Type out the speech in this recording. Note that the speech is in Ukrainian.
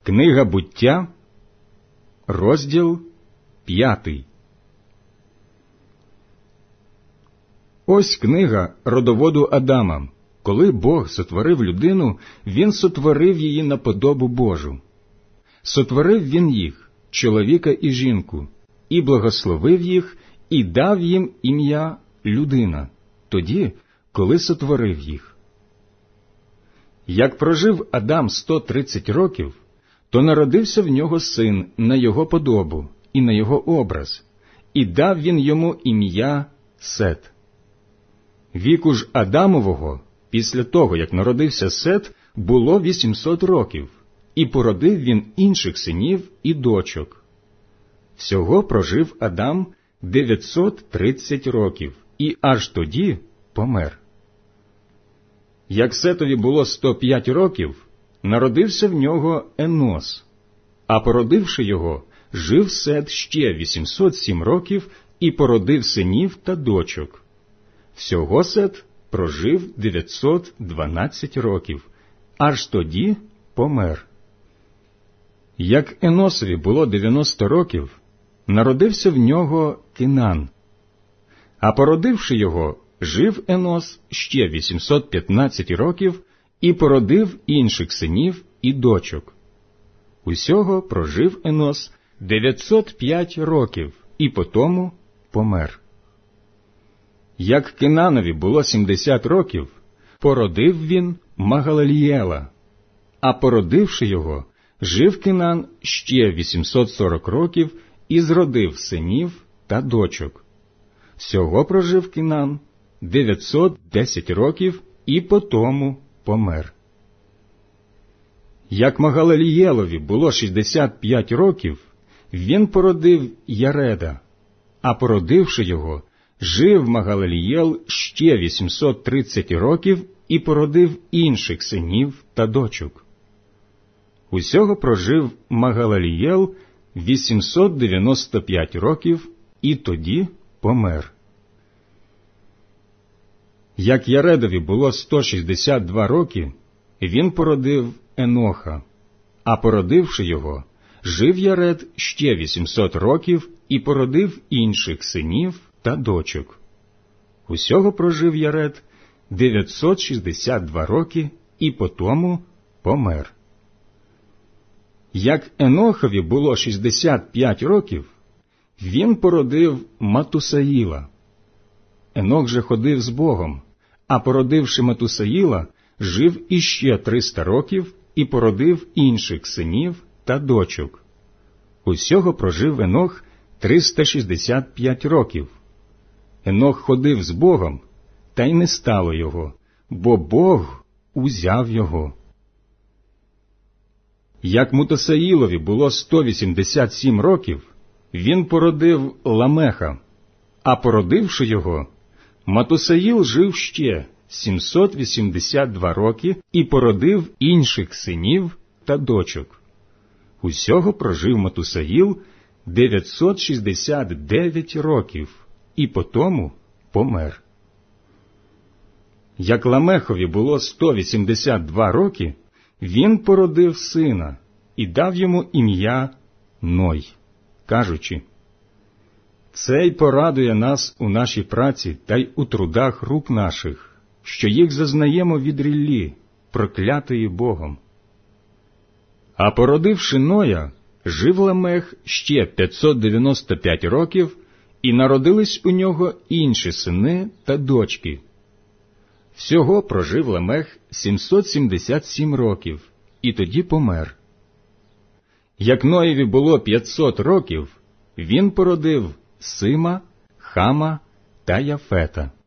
Книга Буття, розділ 5. Ось книга родоводу Адама. Коли Бог сотворив людину, Він сотворив її на подобу Божу. Сотворив Він їх, чоловіка і жінку, і благословив їх, і дав їм ім'я людина, тоді, коли сотворив їх. Як прожив Адам 130 років, то народився в нього син на його подобу і на його образ, і дав він йому ім'я Сет. Віку ж Адамового, після того, як народився Сет, було 800 років, і породив він інших синів і дочок. Всього прожив Адам 930 років, і аж тоді помер. Як Сетові було 105 років, народився в нього Енос, а породивши його, жив Сет ще 807 років і породив синів та дочок. Всього Сет прожив 912 років, аж тоді помер. Як Еносові було 90 років, народився в нього Кинан, а породивши його, жив Енос ще 815 років і породив інших синів і дочок. Усього прожив Енос 905 років і потому помер. Як Кинанові було 70 років, породив він Магалалієла, а породивши його, жив Кинан ще 840 років і зродив синів та дочок. Всього прожив Кинан 910 років і потому помер. Як Магалалієлові було 65 років, він породив Яреда, а породивши його, жив Магалалієл ще 830 років і породив інших синів та дочок. Усього прожив Магалалієл 895 років і тоді помер. Як Яредові було 162 роки, він породив Еноха, а породивши його, жив Яред ще 800 років і породив інших синів та дочок. Усього прожив Яред 962 роки і потому помер. Як Енохові було 65 років, він породив Матусаїла. Енох же ходив з Богом, а породивши Матусаїла, жив іще 300 років і породив інших синів та дочок. Усього прожив Енох 365 років. Енох ходив з Богом, та й не стало його, бо Бог узяв його. Як Матусаїлові було 187 років, він породив Ламеха, а породивши його, Матусаїл жив ще 782 роки і породив інших синів та дочок. Усього прожив Матусаїл 969 років і потому помер. Як Ламехові було 182 роки, він породив сина і дав йому ім'я Ной, кажучи: «Цей порадує нас у нашій праці та й у трудах рук наших, що їх зазнаємо від ріллі, проклятої Богом». А породивши Ноя, жив Ламех ще 595 років, і народились у нього інші сини та дочки. Всього прожив Ламех 777 років, і тоді помер. Як Ноєві було 500 років, він породив Сима, Хама та Яфета.